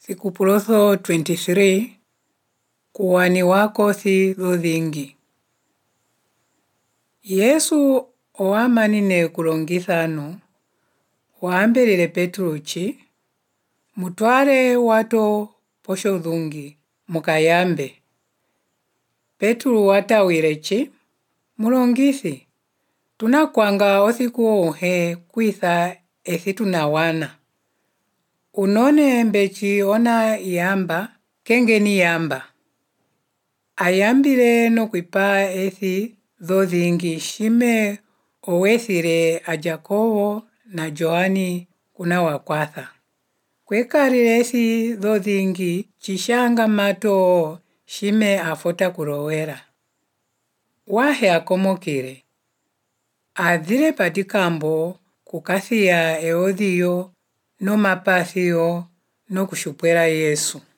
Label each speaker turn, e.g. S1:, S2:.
S1: Sikupulotho 23 kuwani wako si dhodhingi. Yesu owamanine kulongithano waambelele Petruchi mutwale wato posho dhungi mukayambe. Petru watawirechi mulongisi tunakwanga othiku ohe kwitha ethi tunawana. Unone mbechi ona yamba kengeni yamba. Ayambile no kwipa ethi dhodhingi shime owethile a Jakobo na Joani kuna wakwatha. Kwekalile ethi dhodhingi chishanga mato shime afota kulowela. Wahe akomokile. Adhile patikambo kukathia eodhiyo no mapathiyo no kushupwela Yesu.